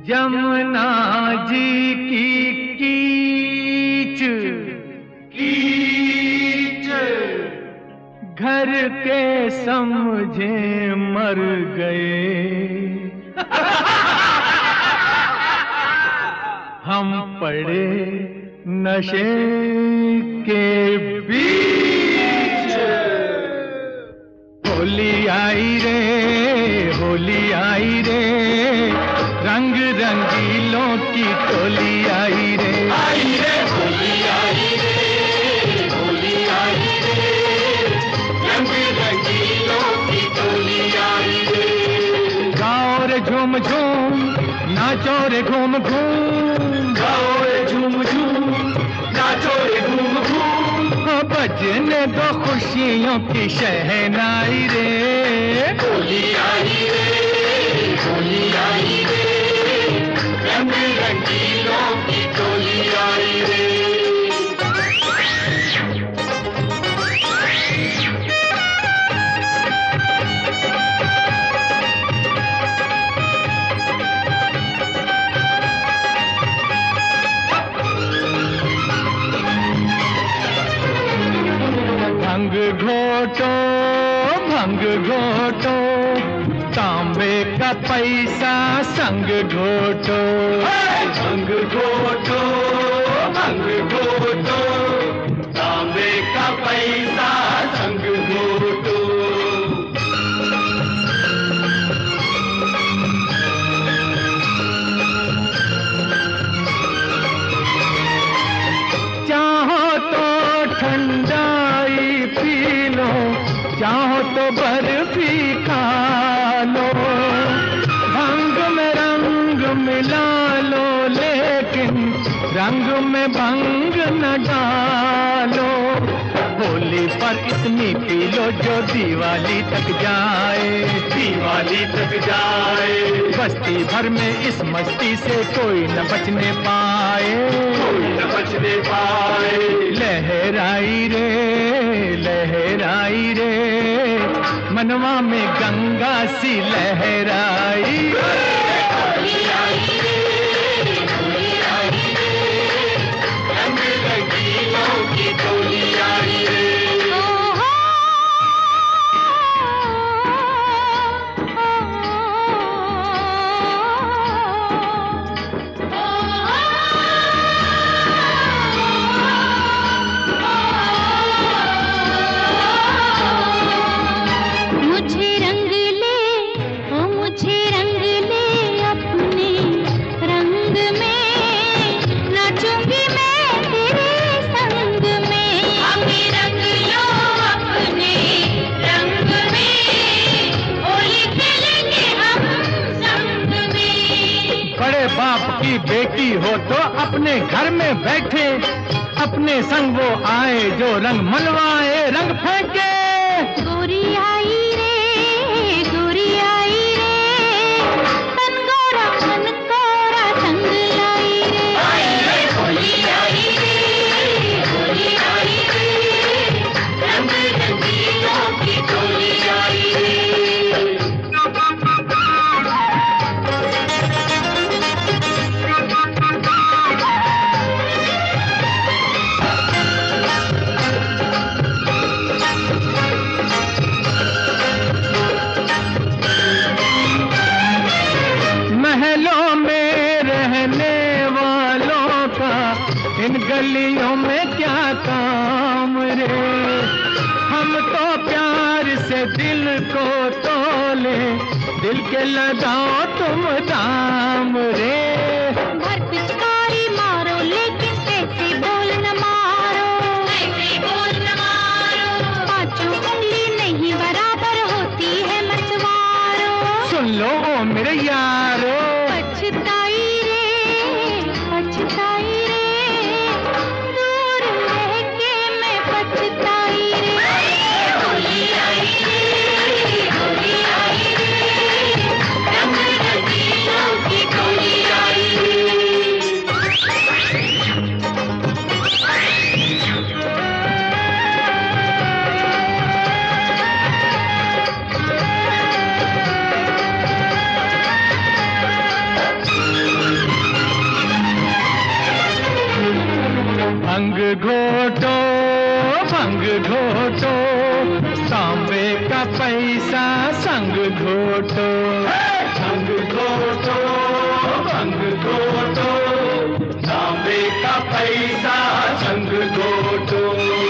जमुना जी की कीच कीच घर के समझे मर गए। हम पड़े नशे के बीच। होली आई रे, होली आई रे, रंग रंगीलों की टोली आई रे। आई रे होली आई रे, होली आई रे, रंग रंगीलों की टोली आई रे। गाओ रे झूम झूम, नाचो रे घूम घूम। गाओ रे झूम झूम, नाचो रे घूम घूम। बजने दो खुशियों की शहनाई रे। होली आई रे, होली आई रे, रंग रंगीलों की टोली आई रे। भंग घोटो, भंग घोटो, तांबे का पैसा संग घोटो। भंग घोटो, भंग घोटो, तांबे का पैसा संग घोटो। चाहो तो ठंडाई पी लो, चाहो तो बर्फी खा लो। भंग में रंग मिला लो, लेकिन रंग में भंग न डालो। होली पर इतनी पी लो जो दिवाली तक जाए, दिवाली तक जाए। बस्ती भर में इस मस्ती से कोई न बचने पाए, कोई न बचने पाए। लहराई रे, लहराई रे, मनवा में गंगा सी लहराई। होली आई रे, होली आई रे, रंग रंगीलों की टोली आई रे। मुझे रंग ले, ओ मुझे रंग ले, अपने रंग में नाचूंगी मैं तेरे संग में। हमें रंग लो अपने रंग में, होली खेलेंगे हम संग में। बड़े बाप की बेटी हो तो अपने घर में बैठे, अपने संग वो आए जो रंग मनवाए, रंग फेंके। गोरी आई रे, गोरी आई रे, तन गोरा मन कोरा संग लाई रे। आई रे होली आई रे, होली आई रे, रंग रंगीलों की टोली आई रे। महलों में रहने वालों का इन गलियों में क्या काम रे। हम तो प्यार से दिल को तोले, दिल के लगाओ तुम दाम रे। भर पिचकारी मारो, लेकिन ऐसे बोल न मारो, ऐसे बोल न मारो। पांचों उंगली नहीं बराबर होती है मचवारो। सुन लो ओ मेरे यारो, पछताई रे, पछताई रे, दूर रह के मैं पछताई रे। होली आई रे, होली आई रे, रंग रंगीलों की टोली आई रे। घोटो, तांबे का पैसा संग घोटो। संग घोटो, संग घोटो, तांबे का पैसा संग घोटो।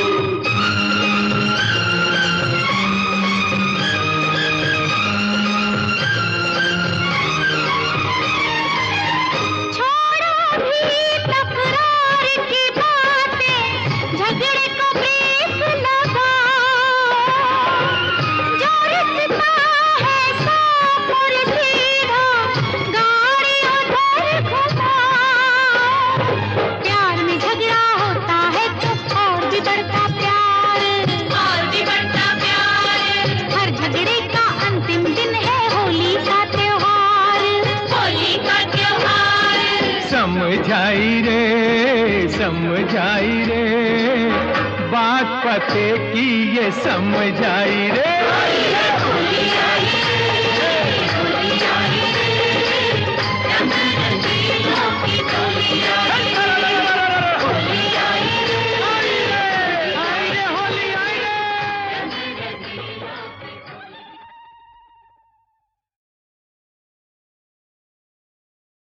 समझाई रे, बात पते की ये समझाई रे।